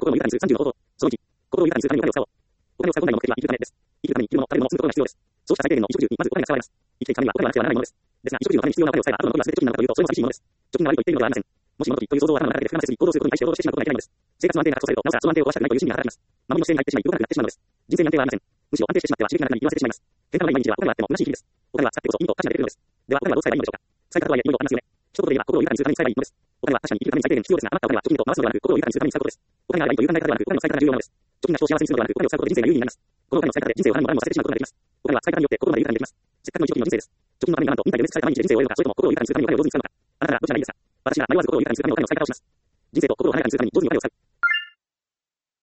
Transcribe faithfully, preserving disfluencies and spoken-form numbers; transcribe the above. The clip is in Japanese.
心を豊かにするさんじゅうの方法。そのいち、心を豊かにするためにお金を使おう。お金を使う本来の目的は生きるためです。生きるために生きるもの、食べるものを積むことが必要です。そうした最低限の衣食住にまずお金が使われます。生きていくためにはお金はなくてはならないものです。ですが、衣食住のために必要なお金を使えば、後の残りは全て貯金なのかというと、それも寂しいものです。貯金が悪いと言っているのではありません。もし物時という想像を頭の中で膨らませすぎ、行動することに対して労働してしまうことがいけないのです。生活の安定が確保されると、なおさらその安定を壊したくないという心理が働きます。守りの姿勢に入ってしまい、動かなくなってしまうのです。人生に安定はありません。むしろ安定してしまっては刺激がなくなり、言わせてしまいます。変化のない毎日はお金があっても虚しい日々です。お金は使ってこそ意味と価値が出てくるのです。では、お金はどう使えばいいのでしょうか。使い方とはいえ、いろいろありますよね。一言で言えば、心を豊かにするために使えばいいのです。お金は確かに生きるために最低限必要ですが、余ったお金は貯金と回すのではなく、心を豊かにするために使うことです。お金があればいいという考え方ではなく、お金の使い方が重要なのです。貯金が人を幸せにするのではなく、お金を使うことで人生が有意義になります。このお金の使い方で人生を何も何もさせてしまうことができます。お金は使い方によって心まで豊かにできます。せっかくの一時の人生です。貯金のためにならんと、忍耐で埋め尽くされた毎日で人生を終えるのか、それとも心を豊かにするためにお金を上手に使うのか。あなたならどちらがいいですか。私なら迷わず心を豊かにするためにお金を使い方をします。人生と心を華やかにするために上手にお金を使う。